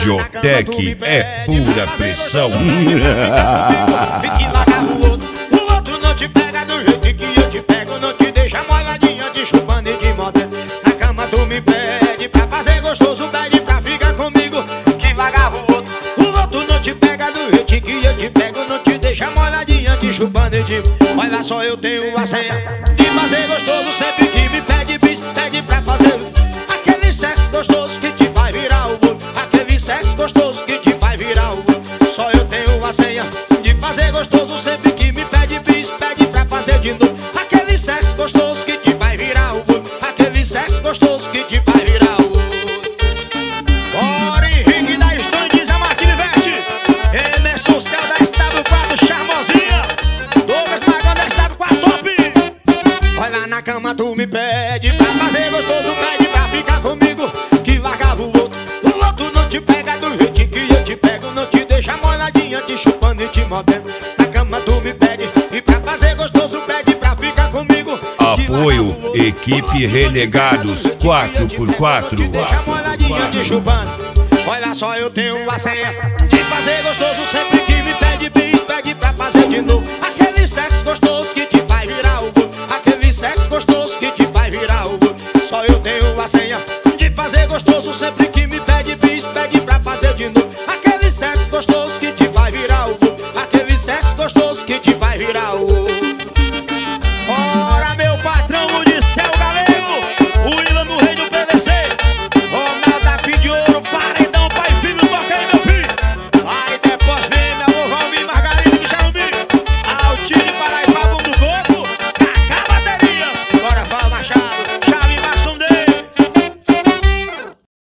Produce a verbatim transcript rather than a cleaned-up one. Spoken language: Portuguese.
Radiotec é pura pressão. Fique largar o outro, o outro não te pega do jeito que eu te pego. Não te deixa molhadinha, te chupando e de moda. Na cama tu me pede pra fazer gostoso, pede pra ficar comigo. Que largar o outro, o outro não te pega do jeito que eu te pego. Não te deixa molhadinha, te chupando e de. Olha só, eu tenho a senha de fazer gostoso sempre que me pede bis, pede pra fazer aquele sexo gostoso que te vai virar o olho. Aquele sexo gostoso que te vai virar o olho. Só eu tenho a senha de fazer gostoso sempre que me pede bis, pede pra fazer de novo. Aquele sexo gostoso que te vai virar o olho. Aquele sexo gostoso que te vai virar o olho. Bora, Henrique da Estandes, a máquina verde. Emerson Céu da Estado quatro, charmosinha. Douglas Magão da Estado quatro, top. Vai lá na cama, tu me pede pra fazer gostoso, pede pra ficar comigo. Que largava o outro, o outro não te pega do jeito que eu te pego. Não te deixa molhadinha, te chupando e te mordendo. Na cama tu me pede e pra fazer gostoso, pede pra ficar comigo. Apoio Equipe Renegados quatro por quatro. Deixa molhadinha, te chupando. Olha só, eu tenho a senha de fazer gostoso